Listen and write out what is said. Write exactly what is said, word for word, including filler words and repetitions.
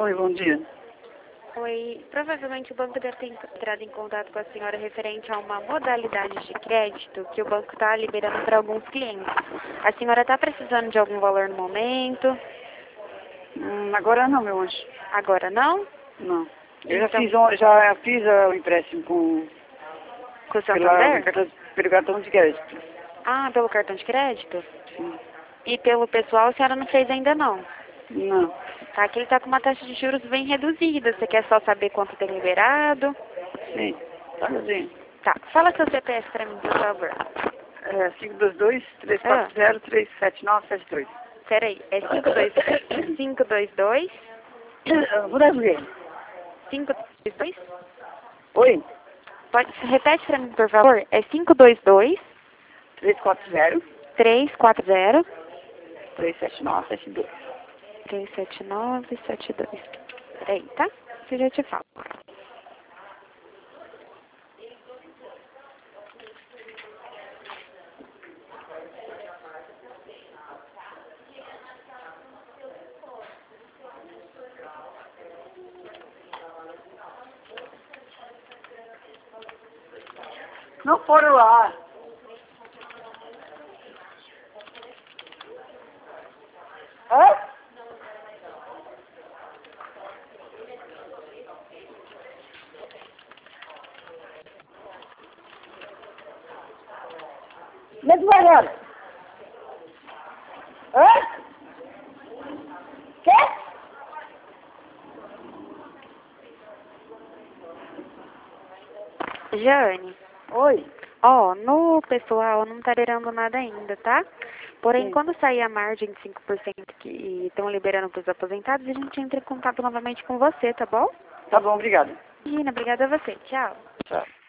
Oi, bom dia. Oi, provavelmente o banco deve ter entrado em contato com a senhora referente a uma modalidade de crédito que o banco está liberando para alguns clientes. A senhora está precisando de algum valor no momento? Hum, agora não, meu anjo. Agora não? Não. Eu já Então, fiz, um, já fiz uh, o empréstimo com, com o pela, Santander? cartão, pelo cartão de crédito. Ah, pelo cartão de crédito? Sim. E pelo pessoal a senhora não fez ainda não? Não. Tá, que ele está com uma taxa de juros bem reduzida. Você quer só saber quanto tem liberado? Sim. Tá assim. Tá, fala seu C P F para mim, por favor. É cinco dois dois, três Ah, quatro zero, três sete nove sete dois. peraí, é cinco dois dois, Vou dar o quê? cinco dois dois? Oi? Pode, repete para mim, por favor. É cinco dois dois, três quatro zero, três quatro zero, três sete nove sete dois. três sete nove sete dois. Peraí, tá? Eu já te falo. Não foram lá. Hã? Mas devagar. Hã? Quê? Jane, Oi. ó, no pessoal não tá liberando nada ainda, tá? Porém, Sim. quando sair a margem de cinco por cento que estão liberando para os aposentados, a gente entra em contato novamente com você, tá bom? Tá bom, obrigado. Imagina, obrigada a você. Tchau. Tchau.